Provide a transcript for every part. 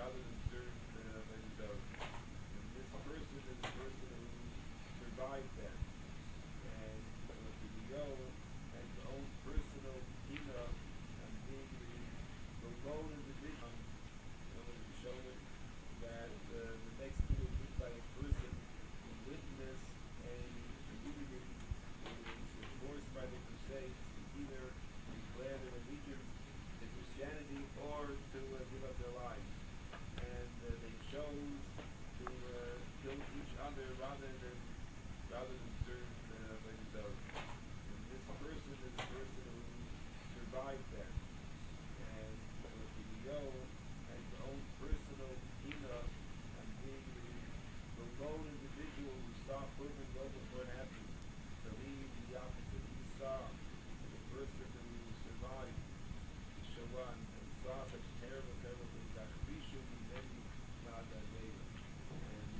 rather than serve by the dove. And this person is a person who survived that. And the Rio has his own personal tina and being the lone individual, to show it that the next tina is by a person who witnessed a community who was forced by the Crusades to either declare their allegiance to Christianity or to give up their lives. And they chose to kill each other rather than serve by the dove. And this person is a person who survived that. And the Rio has his own personal tina and being the lone individual who saw Purim go before it happened. To leave the opposite. He saw the person who survived the Shoah and saw such terrible, terrible things. Achrishu mimeni ma'adadeva. And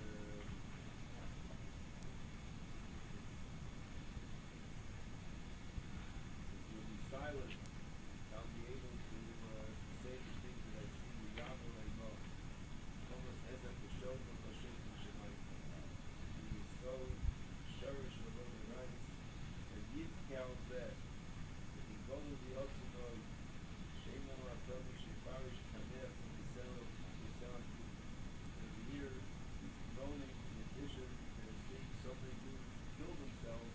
if you'll be silent, I'll be able to say the things that I see. Yamu Leimo. Almost as if the show from Hashem and Shemayim. He is so cherished the Lord of rights. And Yitkel said, if he goes to the Otsunoi, Shemon Ratomi Shefarish Kanef from the cell every year, he's groaning in addition to seeing so many Jews kill themselves.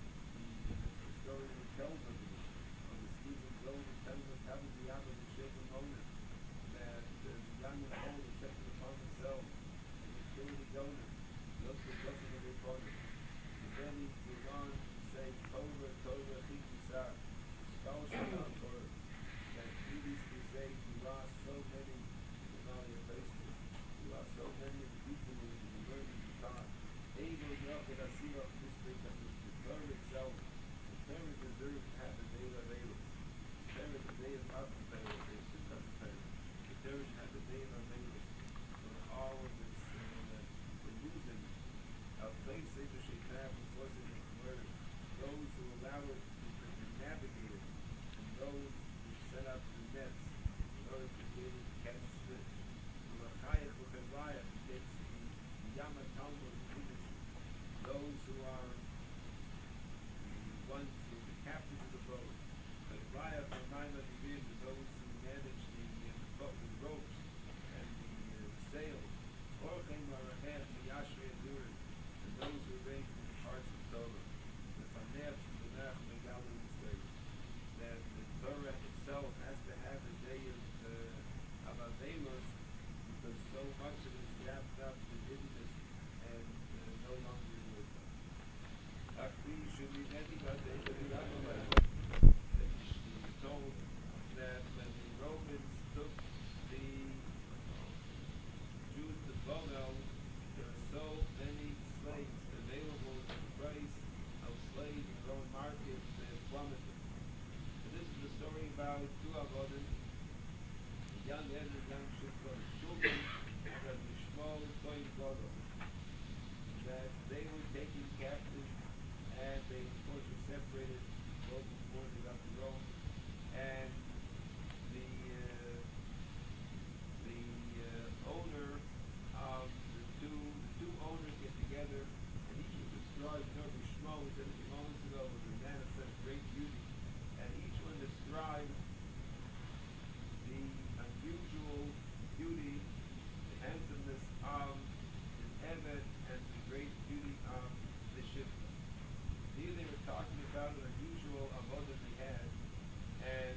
The story that tells of it, on the Stephen Gold, is telling us how the Yabba and Shemon Oner, that the young and old are taken upon themselves, and they kill the donor, look for blessing of their partner. And then he goes on to say, Torah, Torah, Chikisa, scholarship on Torah, that needless to say, you lost so many in all your places. You lost so many of the people who were learning to talk. Able Yochid Asira, this Torah itself, the Torah deserves to have a day of Avelis. The Torah is a day of Avon Torah, the Torah should have a day of Avelis. So all of this, the losing of place Sefer Shekhnah was wasn't in the word. Those who allow it to navigate it, and those who set up the nets in order to be able to catch fish. The Lachayach with Eliah gets the Yama Talmud industry. Those who are the ones who are the captains of the boat. The Eliah from Maimon Divin, those who manage the ropes and the sails. Orchem Arachem, the Yashri Adurim, and those who arrange the parts of Torah. The Fanef, the Nach, the Galu, that the Torah itself has to have a day of Avelos, because so much of it is wrapped up in hiddenness and no longer with us. Akri should be ready by the told that when the Romans took the Jews to Bovel, there are so many slaves available at the price of slaves in the Roman market plummeted. So this is the story about two avodim, the young men and young children that the Shmuel Kohen Gadol, that they were taken captive and they of course were separated both before they got to Rome, and the owner of the two owners get together, and each was described. You know, the Shmuel we said a few moments ago was a man of such great beauty, and each one described the unusual beauty, the handsomeness of his Evet, and the great beauty of the Shifra. Here they were talking about an unusual avodah they had, and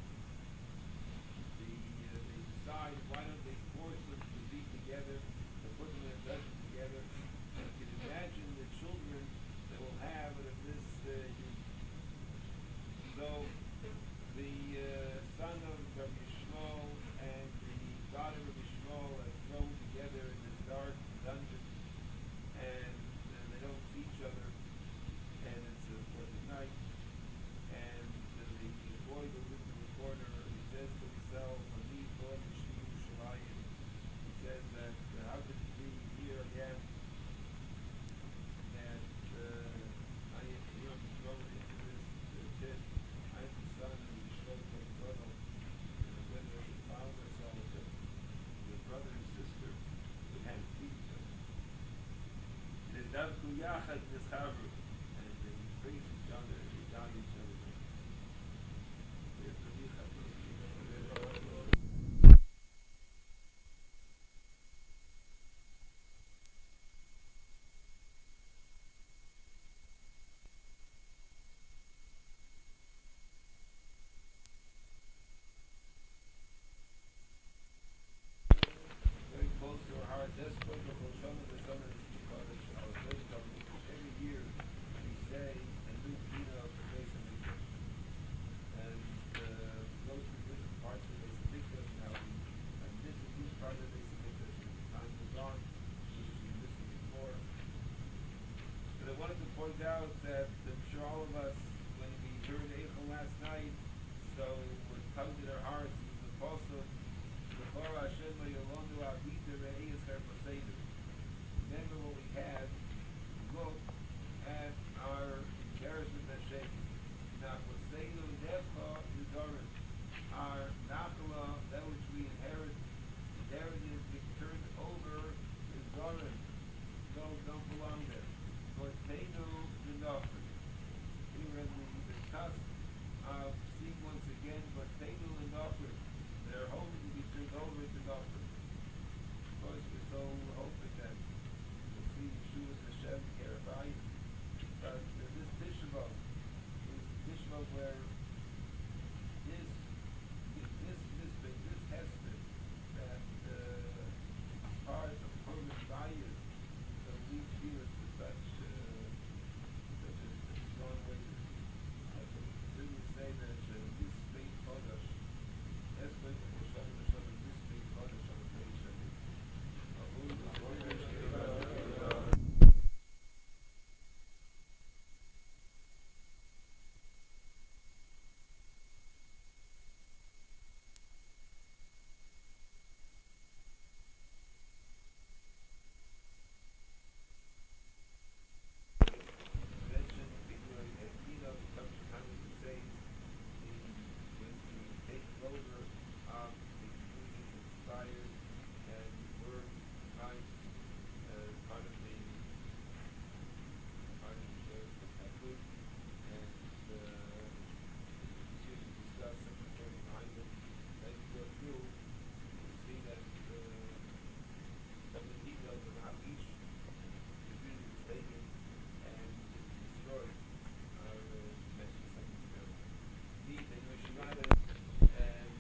they decide why don't they force them to be together, to put them in a dungeon together, and you can imagine the children they will have out of this so the son of Rabbi Shmuel and the daughter of Rabbi Shmuel are thrown together in this dark dungeon, and they don't see each other, and it's for the night, and the boy goes into the corner and he says to himself, he says that how Yachad Nischavu, and they praise each other and they value each other. There's the Yichad. Very close to our hearts. That's what the Rosh Hashanah, the summer is Kodesh, our very Talmud. Every year we say a new Pina of the Beis Hamikdash. And those who different parts of the Beis Hamikdash now, and this is each part of the Beis Hamikdash as the time goes on, which we listened before. But I wanted to point out that I'm sure all of us, when we heard Eichel last night, so we're tugged at our hearts with the Pasuk, Remember what we had. Look at our embarrassment and shame. Nachlaseinu Nefcha Yudorim. Our Nachla, that which we inherited, being turned over is Dorim. Don't belong there. But Teinu V'Nofer. We were in the cusp of seeing once again, but Teinu V'Nofer. Their home to be turned over to Nofer. Of course, we're so hoping that we'll see Yeshua Hashem Kerabai. But this Tisha B'Av is Tisha B'Av where this hesped that is part of Korban Bayis, so we feel it to such a strong way. I can really say that this Beit Chodesh, that's when the Shabbat the Shabbat this Beit Chodesh on the page of it. Mentioned people like Tina, comes from having to say when we take over the community inspired and work right part of the effort and continue to discuss some of the story behind it. As we go through, you see that some of the details of how each community is taken and destroyed are mentioned something else. Deep in Yeshivada, and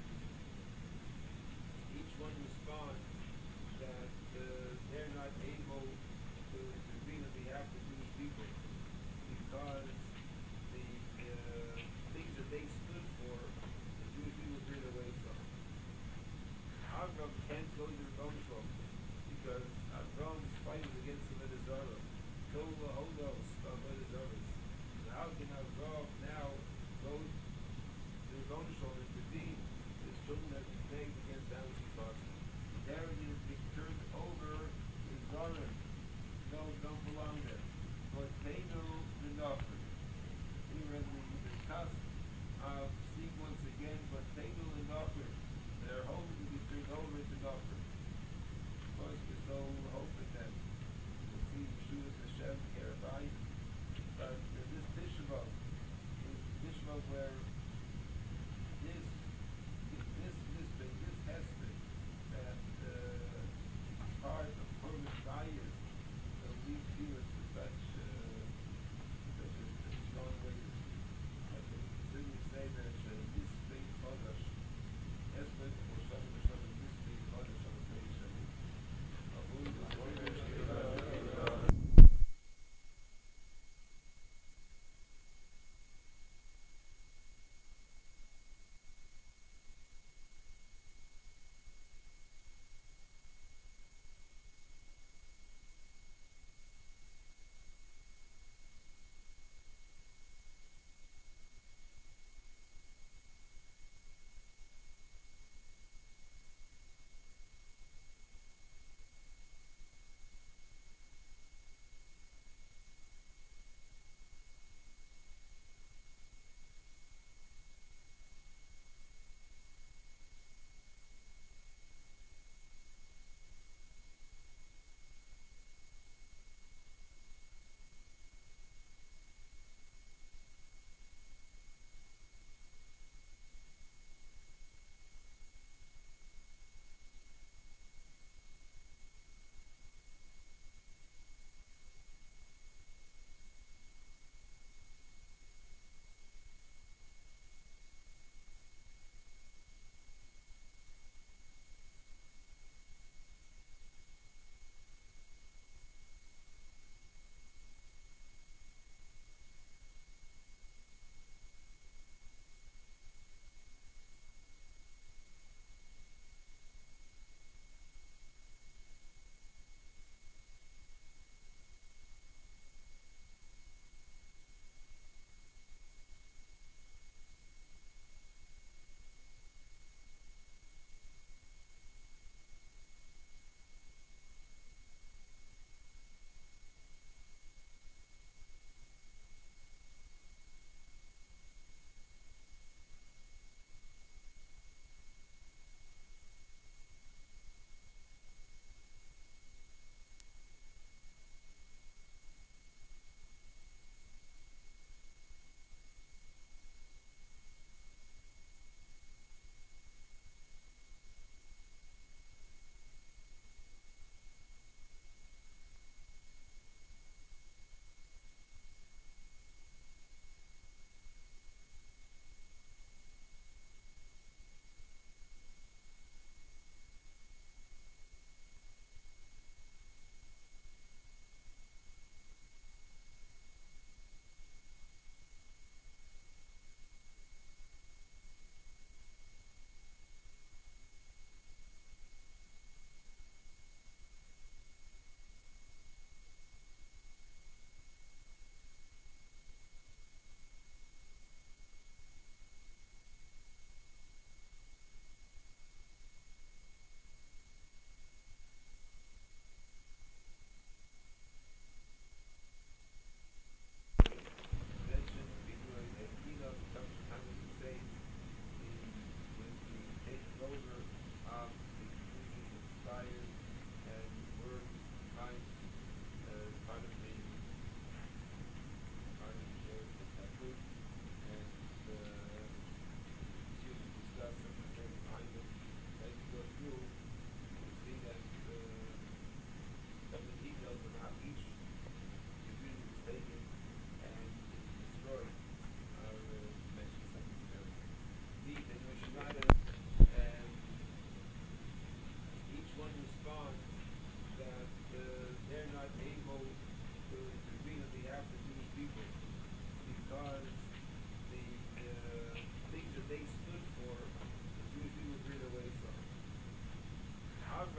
each one responds that they're not able to intervene on behalf of the Jewish people because the things that they stood for, the Jewish people veered away from. Avram can't go to the Rebbeinu because Avram's fighting against the Medazara. Told the Hodos of Medazaras. So how can Avram now go to the Rebbeinu and intervene? His children have been begged against Amishipas. Charity is being turned over to Zorim. Don't belong there. But Teinu V'Nofer. We were in the cusp of seeing once again, but Teinu V'Nofer. Their home to be turned over to Nofer. Of course, we're so hoping that we'll see Yeshua Hashem Kerabai. But this Tisha B'Av is Tisha B'Av where this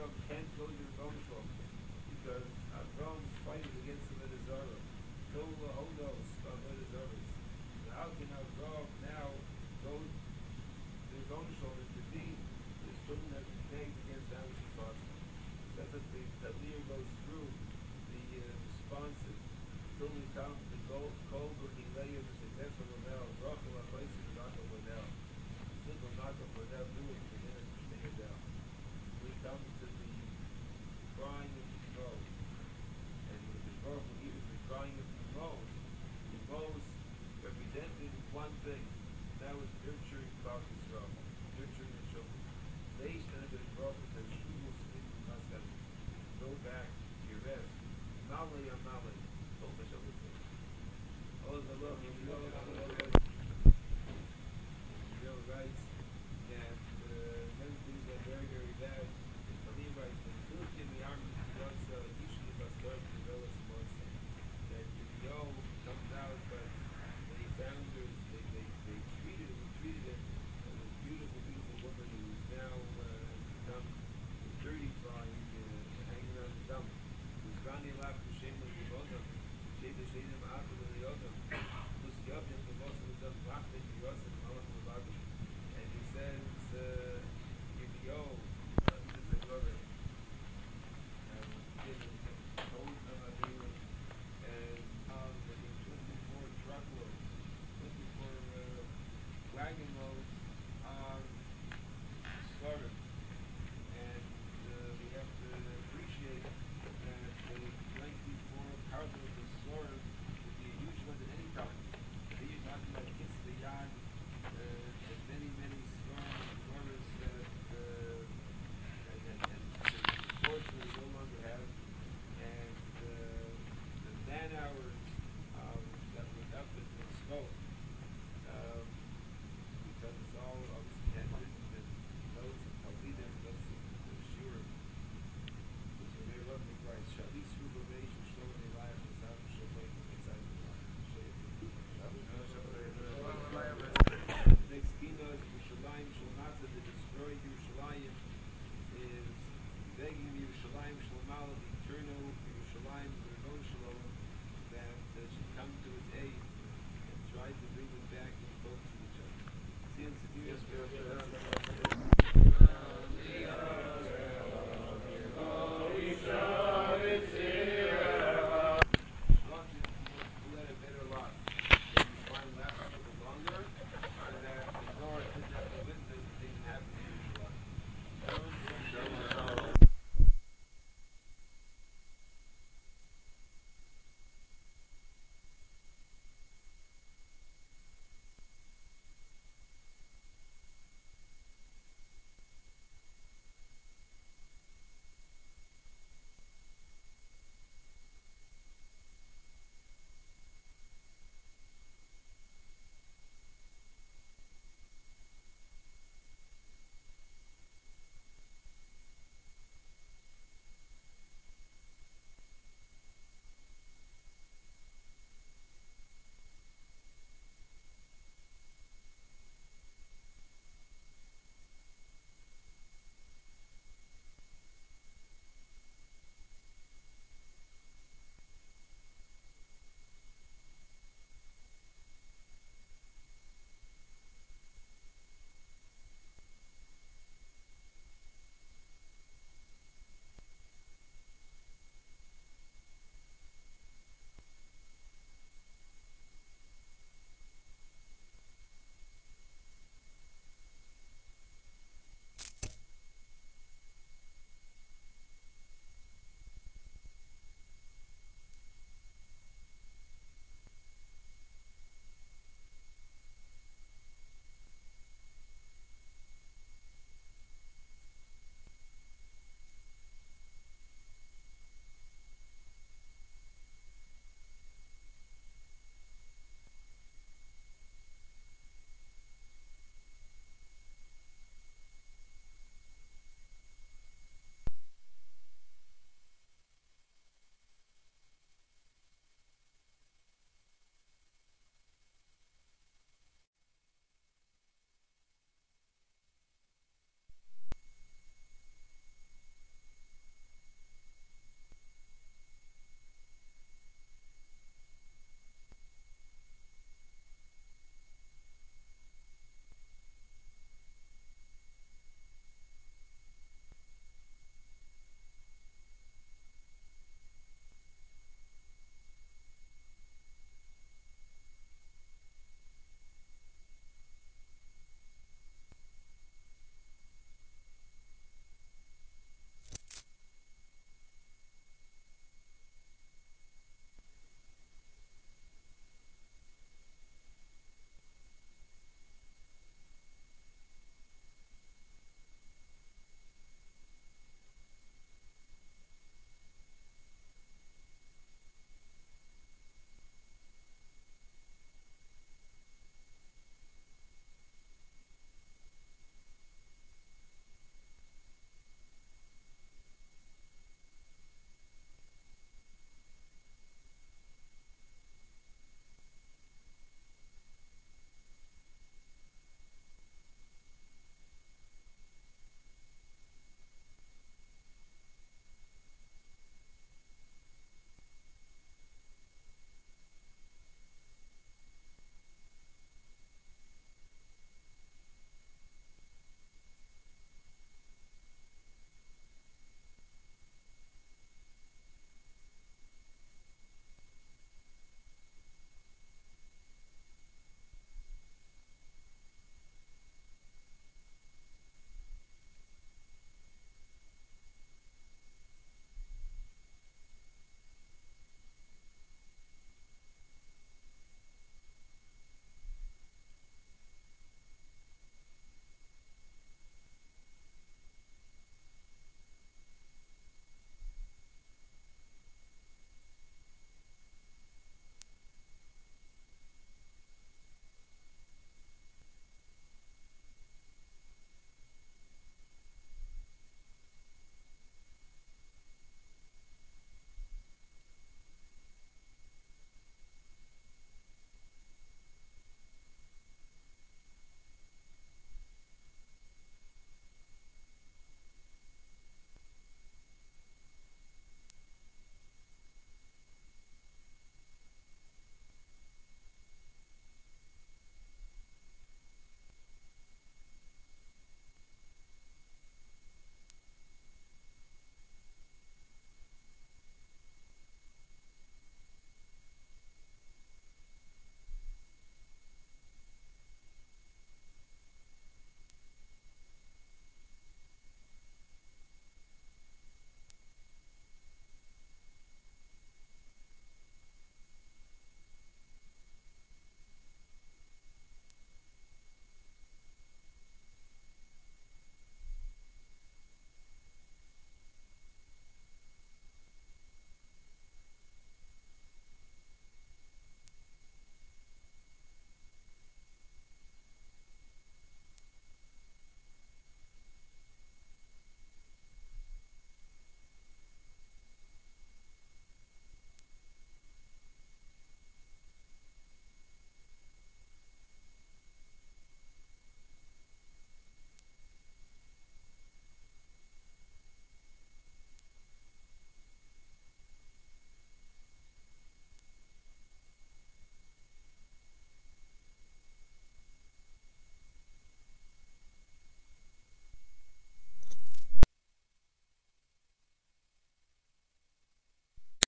Avram can't go to the Rebbeinu because Avram's fighting against the Avodah Zarah. No hodos of Avodah Zarahs. So how can Avram now go to the Rebbeinu and to be this children